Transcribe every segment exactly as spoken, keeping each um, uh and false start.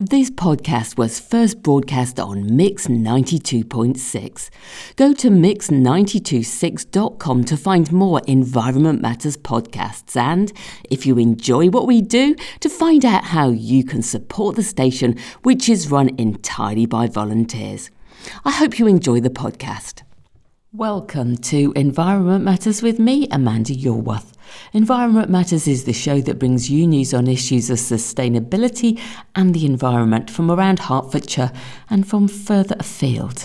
This podcast was first broadcast on Mix ninety-two point six. Go to mix nine two six dot com to find more Environment Matters podcasts and, if you enjoy what we do, to find out how you can support the station, which is run entirely by volunteers. I hope you enjoy the podcast. Welcome to Environment Matters with me, Amanda Yorworth. Environment Matters is the show that brings you news on issues of sustainability and the environment from around Hertfordshire and from further afield.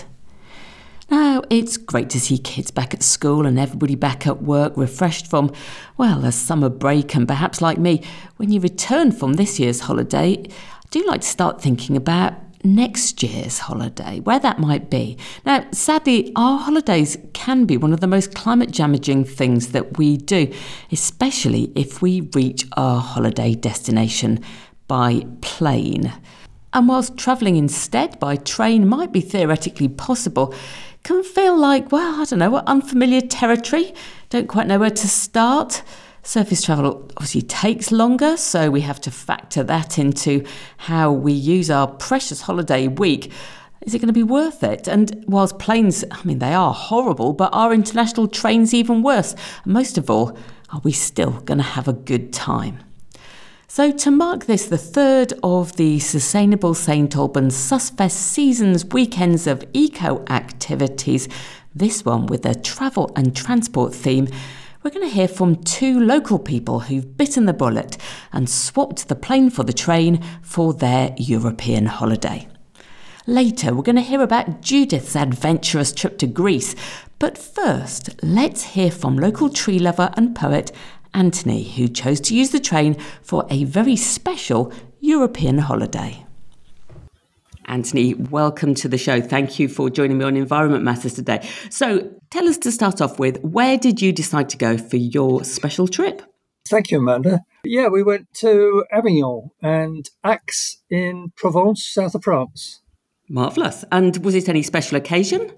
Now, it's great to see kids back at school and everybody back at work refreshed from, well, a summer break, and perhaps like me, when you return from this year's holiday, I do like to start thinking about next year's holiday, where that might be. Now, sadly, our holidays can be one of the most climate damaging things that we do, especially if we reach our holiday destination by plane. And whilst travelling instead by train might be theoretically possible, it can feel like, well, I don't know, unfamiliar territory, don't quite know where to start. Surface travel obviously takes longer, so we have to factor that into how we use our precious holiday week. Is it going to be worth it? And whilst planes, I mean, they are horrible, but are international trains even worse? And most of all, are we still going to have a good time? So to mark this, the third of the Sustainable Saint Albans Susfest Seasons weekends of eco activities, this one with a travel and transport theme, we're going to hear from two local people who've bitten the bullet and swapped the plane for the train for their European holiday. Later, we're going to hear about Judith's adventurous trip to Greece. But first, let's hear from local tree lover and poet Anthony, who chose to use the train for a very special European holiday. Anthony, welcome to the show. Thank you for joining me on Environment Matters today. So tell us, to start off with, where did you decide to go for your special trip? Thank you, Amanda. Yeah, we went to Avignon and Aix in Provence, south of France. Marvellous. And was it any special occasion?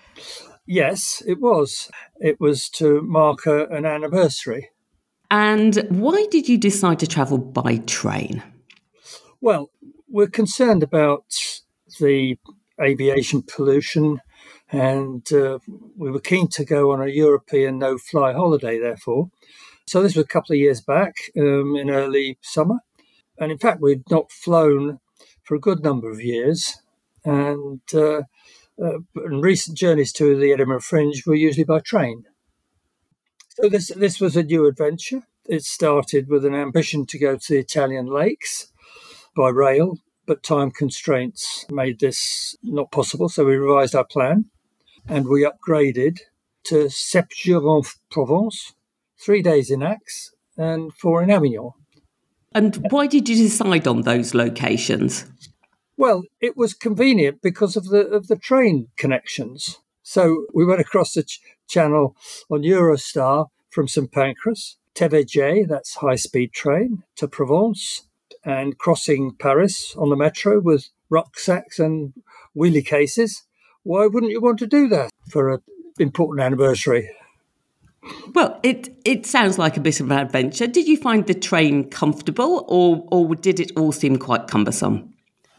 Yes, it was. It was to mark a, an anniversary. And why did you decide to travel by train? Well, we're concerned about the aviation pollution, and uh, we were keen to go on a European no-fly holiday, therefore. So this was a couple of years back, um, in early summer. And in fact, we'd not flown for a good number of years. And, uh, uh, and recent journeys to the Edinburgh Fringe were usually by train. So this, this was a new adventure. It started with an ambition to go to the Italian lakes by rail, but time constraints made this not possible, so we revised our plan and we upgraded to sept jours en Provence, three days in Aix and four in Avignon. And why did you decide on those locations? Well, it was convenient because of the of the train connections. So we went across the ch- channel on Eurostar from Saint Pancras, T V J, that's high-speed train, to Provence, and crossing Paris on the metro with rucksacks and wheelie cases. Why wouldn't you want to do that for an important anniversary? Well, it, it sounds like a bit of an adventure. Did you find the train comfortable, or, or did it all seem quite cumbersome?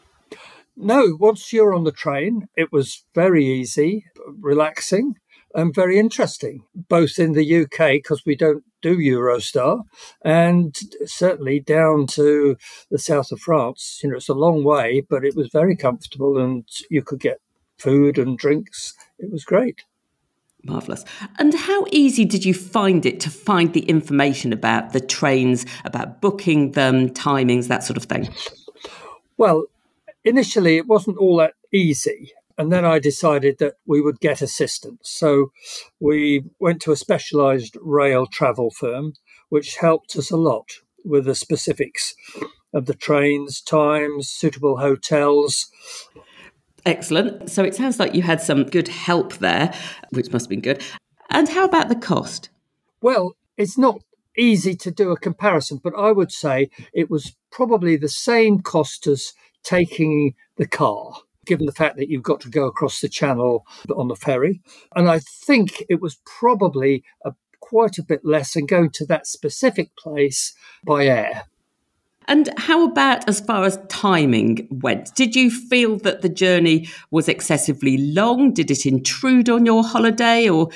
No, once you're on the train, it was very easy, relaxing, and very interesting, both in the U K, because we don't do Eurostar, and certainly down to the south of France. You know, it's a long way, but it was very comfortable and you could get food and drinks. It was great. Marvellous. And how easy did you find it to find the information about the trains, about booking them, timings, that sort of thing? Well, initially it wasn't all that easy. And then I decided that we would get assistance. So we went to a specialised rail travel firm, which helped us a lot with the specifics of the trains, times, suitable hotels. Excellent. So it sounds like you had some good help there, which must have been good. And how about the cost? Well, it's not easy to do a comparison, but I would say it was probably the same cost as taking the car, given the fact that you've got to go across the channel on the ferry. And I think it was probably a, quite a bit less than going to that specific place by air. And how about as far as timing went? Did you feel that the journey was excessively long? Did it intrude on your holiday, or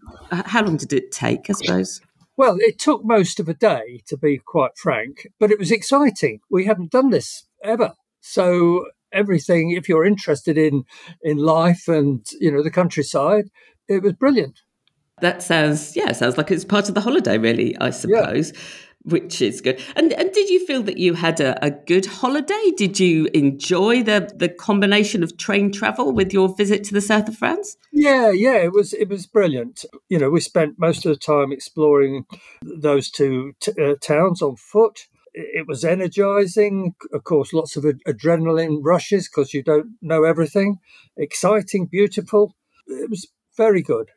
how long did it take, I suppose? Well, it took most of a day, to be quite frank, but it was exciting. We hadn't done this ever. So everything, if you're interested in, in life and, you know, the countryside, it was brilliant. That sounds, yeah, sounds like it's part of the holiday, really, I suppose, yeah. Which is good. And and did you feel that you had a, a good holiday? Did you enjoy the, the combination of train travel with your visit to the south of France? Yeah, yeah, it was it was brilliant. You know, we spent most of the time exploring those two t- uh, towns on foot. It was energizing. Of course, lots of ad- adrenaline rushes because you don't know everything. Exciting, beautiful. It was very good.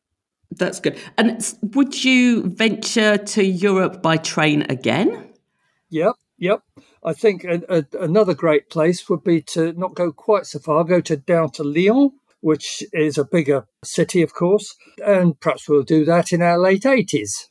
That's good. And would you venture to Europe by train again? Yep, yep. I think a, a, another great place would be to not go quite so far, go to down to Lyon, which is a bigger city, of course, and perhaps we'll do that in our late eighties.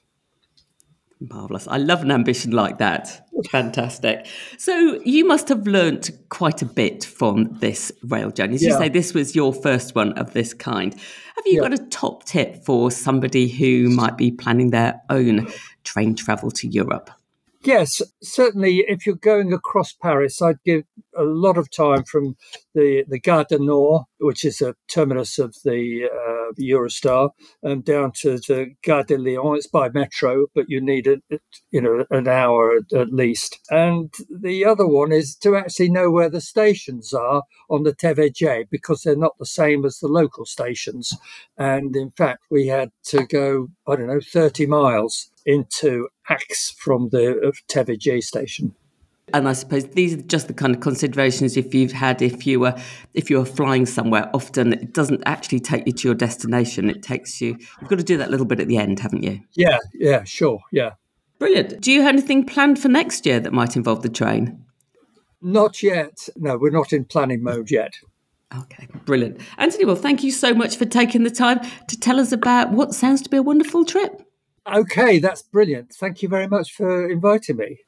Marvellous. I love an ambition like that. Fantastic. So you must have learnt quite a bit from this rail journey. As yeah. you say, this was your first one of this kind. Have you yeah. got a top tip for somebody who might be planning their own train travel to Europe? Yes, certainly if you're going across Paris, I'd give a lot of time from the, the Gare du Nord, which is a terminus of the uh, Eurostar, um, down to the Gare de Lyon. It's by metro, but you need a, you know an hour at, at least. And the other one is to actually know where the stations are on the T V J, because they're not the same as the local stations. And in fact, we had to go, I don't know, thirty miles into Aix from the T V J station. And I suppose these are just the kind of considerations if you've had if you were if you were flying somewhere. Often it doesn't actually take you to your destination. It takes you. You've got to do that little bit at the end, haven't you? Yeah, yeah, sure, yeah. Brilliant. Do you have anything planned for next year that might involve the train? Not yet. No, we're not in planning mode yet. Okay, brilliant. Anthony, well, thank you so much for taking the time to tell us about what sounds to be a wonderful trip. Okay, that's brilliant. Thank you very much for inviting me.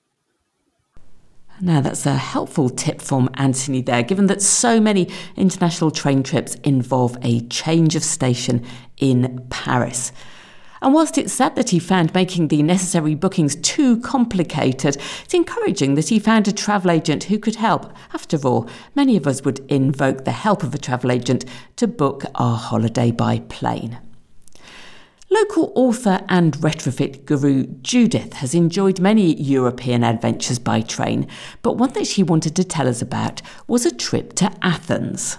Now, that's a helpful tip from Anthony there, given that so many international train trips involve a change of station in Paris. And whilst it's sad that he found making the necessary bookings too complicated, it's encouraging that he found a travel agent who could help. After all, many of us would invoke the help of a travel agent to book our holiday by plane. Local author and retrofit guru Judith has enjoyed many European adventures by train, but one that she wanted to tell us about was a trip to Athens.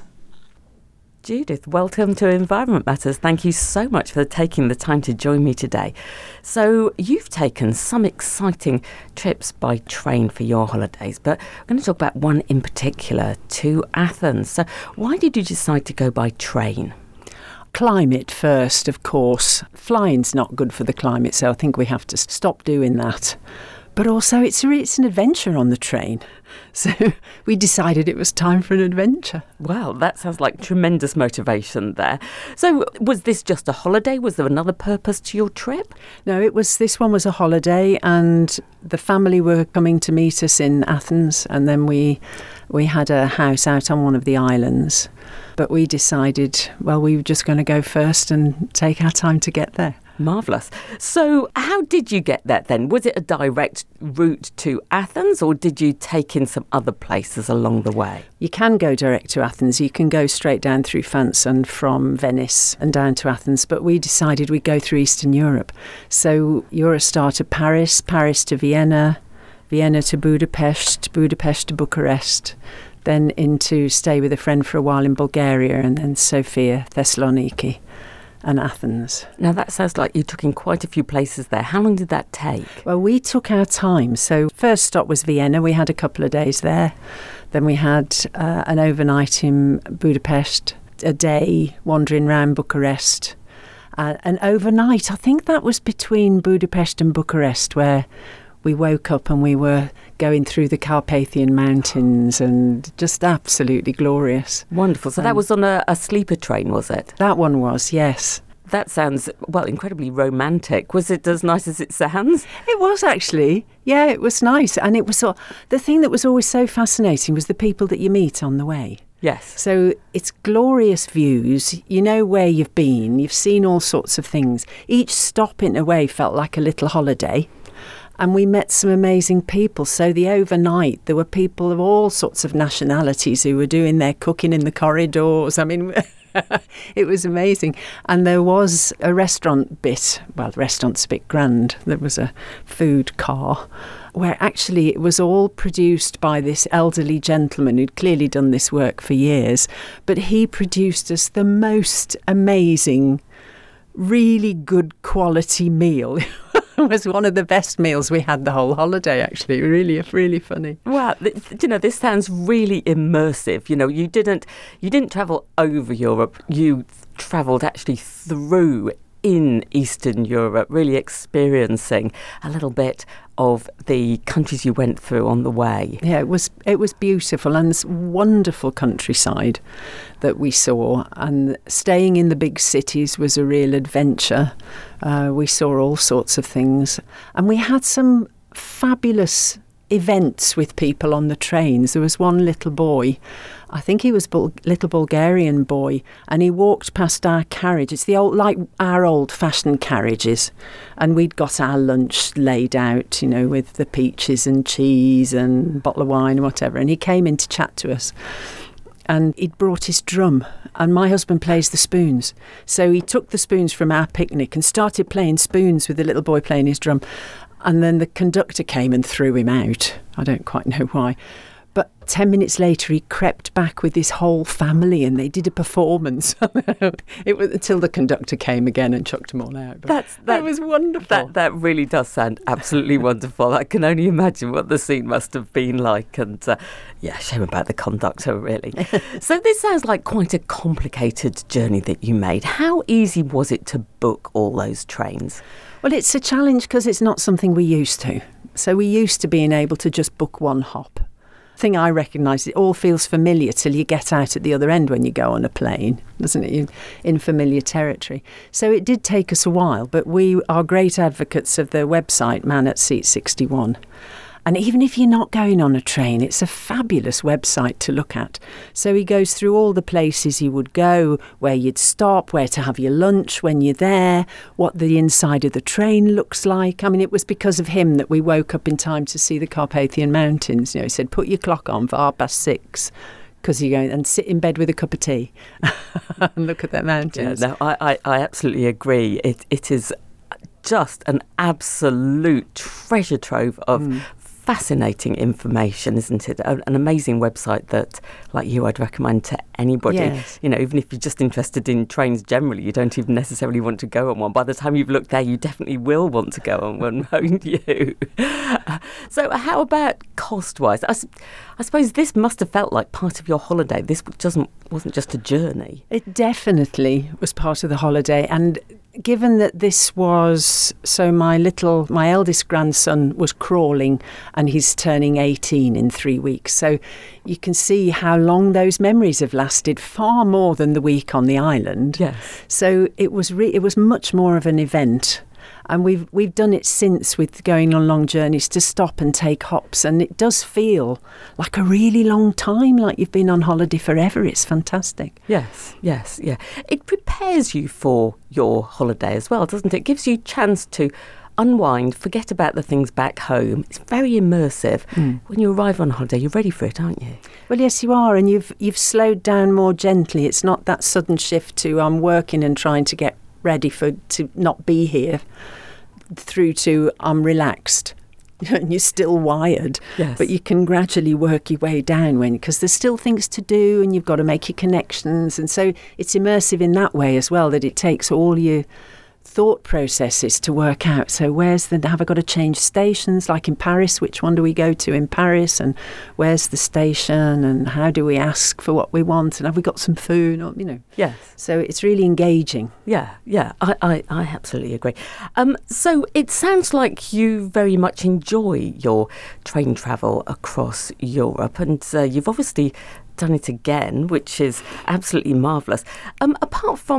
Judith, welcome to Environment Matters. Thank you so much for taking the time to join me today. So you've taken some exciting trips by train for your holidays, but we're going to talk about one in particular, to Athens. So why did you decide to go by train? Climate first, of course. Flying's not good for the climate, so I think we have to stop doing that. But also, it's a, it's an adventure on the train. So we decided it was time for an adventure. Wow, that sounds like tremendous motivation there. So was this just a holiday? Was there another purpose to your trip? No, it was. This one was a holiday, and the family were coming to meet us in Athens, and then we we had a house out on one of the islands. But we decided, well, we were just going to go first and take our time to get there. Marvellous. So how did you get there then? Was it a direct route to Athens, or did you take in some other places along the way? You can go direct to Athens. You can go straight down through France and from Venice and down to Athens. But we decided we'd go through Eastern Europe. So Eurostar to Paris, Paris to Vienna, Vienna to Budapest, Budapest to Bucharest, then into stay with a friend for a while in Bulgaria, and then Sofia, Thessaloniki and Athens. Now that sounds like you took in quite a few places there. How long did that take? Well, we took our time. So first stop was Vienna. We had a couple of days there. Then we had uh, an overnight in Budapest, a day wandering around Bucharest. Uh, and overnight, I think that was between Budapest and Bucharest, where we woke up and we were going through the Carpathian Mountains, and just absolutely glorious. Wonderful. So um, that was on a, a sleeper train, was it? That one was, yes. that sounds, well, incredibly romantic. Was it as nice as it sounds? It was actually. Yeah, it was nice. And it was so, the thing that was always so fascinating was the people that you meet on the way. Yes. So it's glorious views. You know where you've been. You've seen all sorts of things. Each stop in a way felt like a little holiday. And we met some amazing people. So the overnight, there were people of all sorts of nationalities who were doing their cooking in the corridors. I mean, it was amazing. And there was a restaurant bit. Well, the restaurant's a bit grand. There was a food car where actually it was all produced by this elderly gentleman who'd clearly done this work for years. But he produced us the most amazing, really good quality meal. It was one of the best meals we had the whole holiday, actually. Really, really funny. Wow, you know, this sounds really immersive. You know, you didn't you didn't travel over Europe. You travelled actually through in Eastern Europe, really experiencing a little bit of the countries you went through on the way. Yeah, it was it was beautiful, and this wonderful countryside that we saw, and staying in the big cities was a real adventure. Uh, we saw all sorts of things, and we had some fabulous events with people on the trains. There was one little boy, I think he was a little Bulgarian boy, and he walked past our carriage. It's the old, like our old-fashioned carriages, and we'd got our lunch laid out, you know, with the peaches and cheese and a bottle of wine and whatever, and he came in to chat to us. And he'd brought his drum, and my husband plays the spoons. So he took the spoons from our picnic and started playing spoons with the little boy playing his drum. And then the conductor came and threw him out. I don't quite know why. But ten minutes later, he crept back with his whole family, and they did a performance. It was until the conductor came again and chucked them all out. But That's that it was wonderful. That that really does sound absolutely wonderful. I can only imagine what the scene must have been like, and uh, yeah, shame about the conductor, really. So this sounds like quite a complicated journey that you made. How easy was it to book all those trains? Well, it's a challenge because it's not something we used to. So we used to being able to just book one hop. Thing I recognise, it all feels familiar till you get out at the other end when you go on a plane, doesn't it? You're in familiar territory. So it did take us a while, but we are great advocates of the website Man at Seat sixty-one. And even if you're not going on a train, it's a fabulous website to look at. So he goes through all the places you would go, where you'd stop, where to have your lunch when you're there, what the inside of the train looks like. I mean, it was because of him that we woke up in time to see the Carpathian Mountains. You know, he said, put your clock on for half past six, because you go and sit in bed with a cup of tea and look at the mountains. Yeah, no, I, I, I absolutely agree. It It is just an absolute treasure trove of mm. fascinating information, isn't it? An amazing website that, like you, I'd recommend to anybody. Yes. You know, even if you're just interested in trains generally, you don't even necessarily want to go on one. By the time you've looked there, you definitely will want to go on one, won't you? So how about cost-wise? I, I suppose this must have felt like part of your holiday. This doesn't wasn't just a journey. It definitely was part of the holiday, and given that this was, so my little, my eldest grandson was crawling and he's turning eighteen in three weeks. So you can see how long those memories have lasted, far more than the week on the island. Yes. So it was re- it was much more of an event. And we've we've done it since with going on long journeys to stop and take hops. And it does feel like a really long time, like you've been on holiday forever. It's fantastic. Yes, yes, yeah. It prepares you for your holiday as well, doesn't it? It gives you a chance to unwind, forget about the things back home. It's very immersive. Mm. When you arrive on holiday, you're ready for it, aren't you? Well, yes, you are. And you've you've slowed down more gently. It's not that sudden shift to I'm working and trying to get ready for to not be here, through to I'm relaxed. And you're still wired, yes. But you can gradually work your way down when because there's still things to do and you've got to make your connections, and so it's immersive in that way as well, that it takes all your thought processes to work out. So where's the have I got to change stations, like in Paris, which one do we go to in Paris, and where's the station, and how do we ask for what we want, and have we got some food, or, you know. Yes. So it's really engaging. Yeah, yeah, I, I, I absolutely agree. Um, so it sounds like you very much enjoy your train travel across Europe, and uh, you've obviously done it again, which is absolutely marvellous. Um, apart from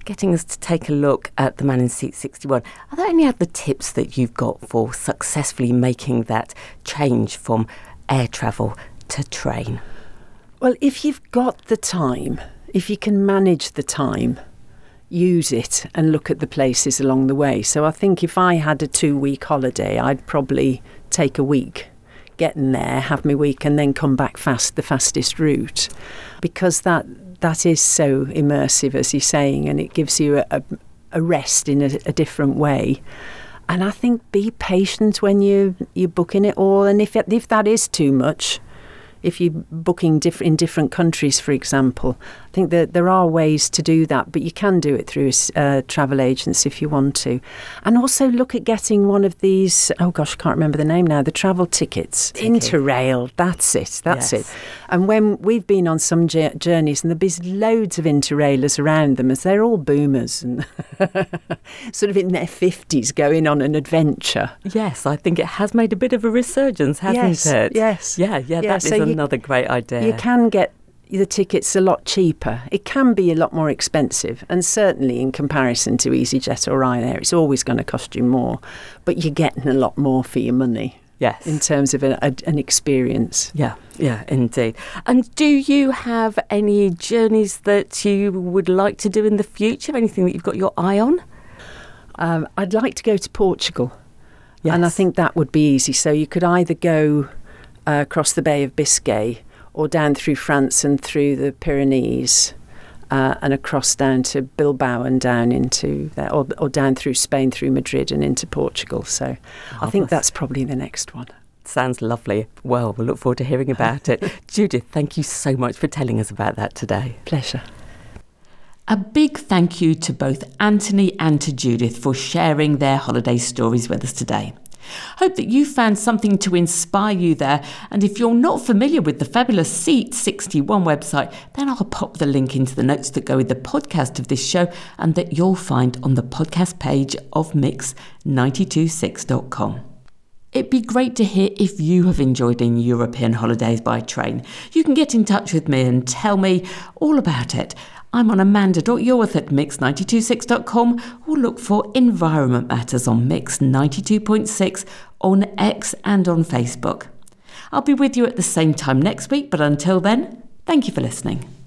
getting us to take a look at the man in seat sixty-one. Are there any other tips that you've got for successfully making that change from air travel to train? Well, if you've got the time, if you can manage the time, use it and look at the places along the way. So I think if I had a two-week holiday, I'd probably take a week, get in there, have my week, and then come back fast, the fastest route, because that that is so immersive, as you're saying, and it gives you a, a, a rest in a, a different way. And I think be patient when you you're booking it all, and if if that is too much, if you're booking diff- in different countries, for example, I think that there are ways to do that, but you can do it through a travel agents if you want to. And also look at getting one of these, oh gosh, I can't remember the name now, the travel tickets. Ticket. Interrail, that's it, that's yes. it. And when we've been on some journeys, and there's loads of Interrailers around them, as they're all boomers and sort of in their fifties going on an adventure. Yes, I think it has made a bit of a resurgence, hasn't yes, it? Yes, Yeah, yeah, yeah that so is you, another great idea. You can get the tickets a lot cheaper. It can be a lot more expensive, and certainly in comparison to EasyJet or Ryanair, it's always going to cost you more, but you're getting a lot more for your money. Yes. In terms of a, a, an experience. Yeah, yeah, indeed. And do you have any journeys that you would like to do in the future? Anything that you've got your eye on? Um, I'd like to go to Portugal. Yes. And I think that would be easy. So you could either go uh, across the Bay of Biscay or down through France and through the Pyrenees uh, and across down to Bilbao and down into there, or, or down through Spain, through Madrid and into Portugal. So Marvelous. I think that's probably the next one. Sounds lovely. Well, we'll look forward to hearing about it. Judith, thank you so much for telling us about that today. Pleasure. A big thank you to both Anthony and to Judith for sharing their holiday stories with us today. Hope that you found something to inspire you there, and if you're not familiar with the fabulous Seat sixty-one website, then I'll pop the link into the notes that go with the podcast of this show and that you'll find on the podcast page of mix nine two six dot com. It'd be great to hear if you have enjoyed any European holidays by train. You can get in touch with me and tell me all about it. I'm on amanda dot yorth at mix nine two six dot com, or look for Environment Matters on Mix ninety-two point six on X and on Facebook. I'll be with you at the same time next week, but until then, thank you for listening.